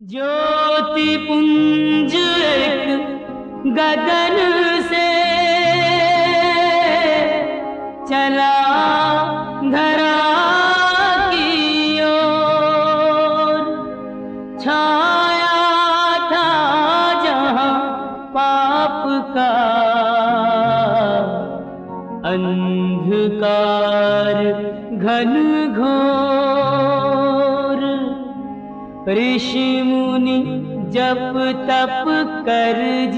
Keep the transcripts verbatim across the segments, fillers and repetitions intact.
ज्योति पुंज एक गगन से चला धरा की ओर, छाया था जहां पाप का अंधकार घन घोर। ऋषि मुनि जप तप कर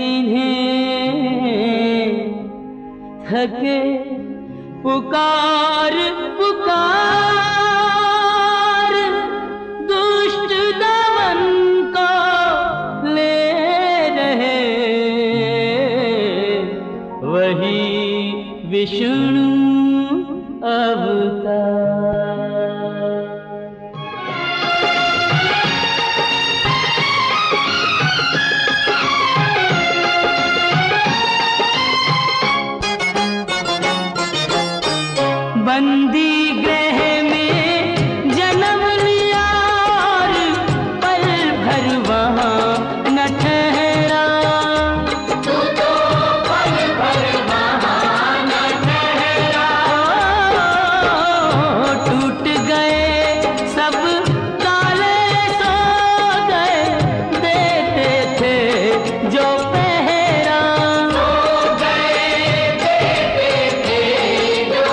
जिन्हें थके पुकार पुकार, दुष्ट दमन को ले रहे वही विष्णु अवतार। बंदी गृह में जन्म लिया और पल भर वहाँ न ठहरा। तू तो पल भर वहाँ न ठहरा। टूट गए सब ताले, सो गए देते थे जो पहरा। सो गए देते थे जो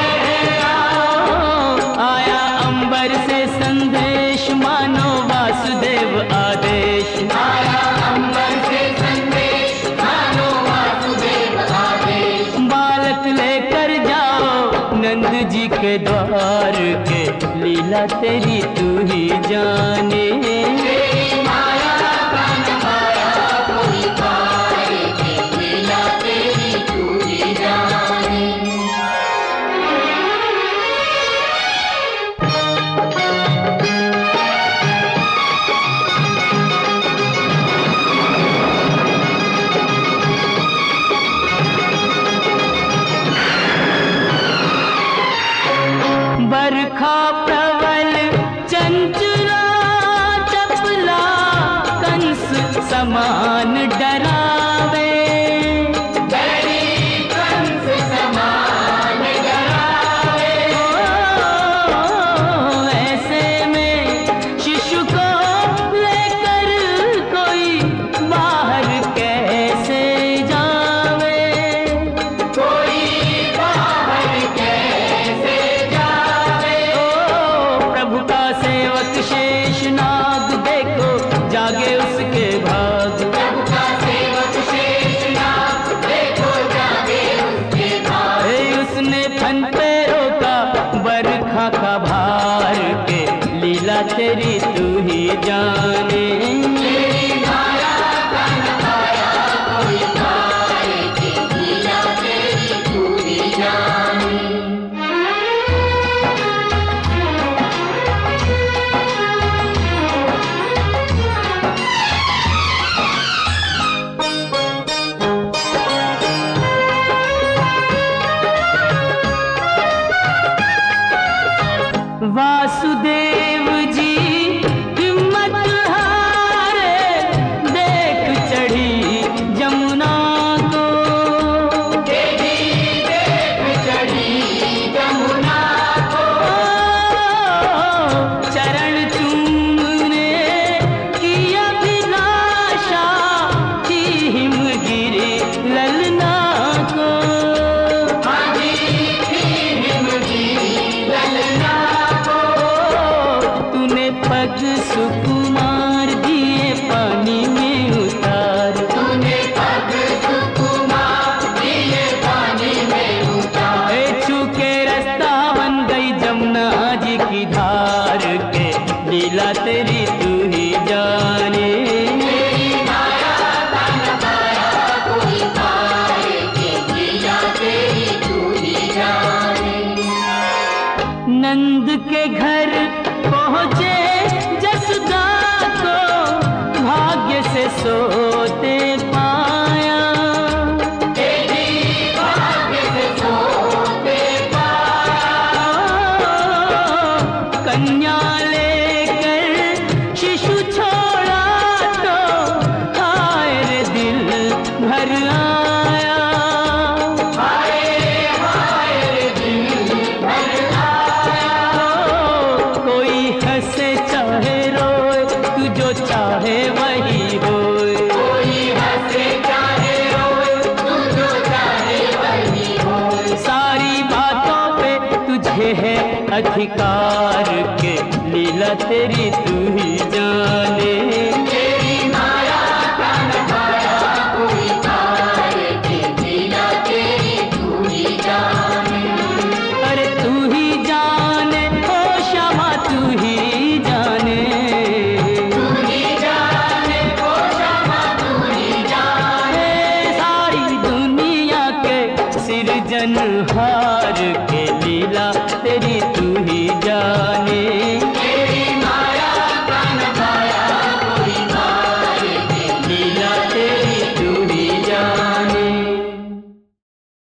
से संदेश मानो वासुदेव आदेश। आया अंबर से संदेश मानो वासुदेव आदेश। बालक लेकर जाओ नंद जी के द्वार के, लीला तेरी तू ही जाने। तेरी माया का नभाया कोई पार के, लीला तेरी तू ही जाने। बरखा प्रबल चंचला चपला, कंस समान डरावे। डरी कंस समान डरावे। ऐसे में शिशु को लेकर कोई बाहर कैसे जावे। कोई बाहर कैसे सेवक शेषनाग देखो जागे उसके भाग। प्रभु का सेवक शेषनाग देखो जागे उसके भाग। उसने फन पे रोका बरखा का भार के, लीला तेरी तू ही जाने। तेरी माया का नभाया कोई पार के, लीला तेरी तू ही जाने। वासुदेव जी हिम्मत हारे, देख चढ़ी जमुना को। देवी देख चढ़ी जमुना को। चरण चूमने की अभिलाषा थी हिमगिरी ललना को। पग सुकुमार दिए पानी में उतार। तूने पग सुकुमार दिए पानी में उतार। छू के रास्ता बन गई जमुना जी की धार के, लीला तेरी तू ही जाने। तेरी माया का नभाया कोई पार के, लीला तेरी तू ही जाने। नंद के घर पहुँचे जसोदा को, भाग्य से सोते पाया। तेरी भाग्य से सोते पाया। कन्या लेकर शिशु छोड़ा जो चाहे वही होए। कोई हंसे चाहे रोए, तू जो चाहे वही होए। सारी बातों पे तुझे है अधिकार के लीला तेरी तू ही जाने। तेरी माया का नखाया कोई तार के लीला तेरी तू ही जाने। अरे तू ही जाने ओ श्यामा तू ही जाने। तू ही जाने ओ श्यामा तू ही जाने। सारी दुनिया के सिरजनहार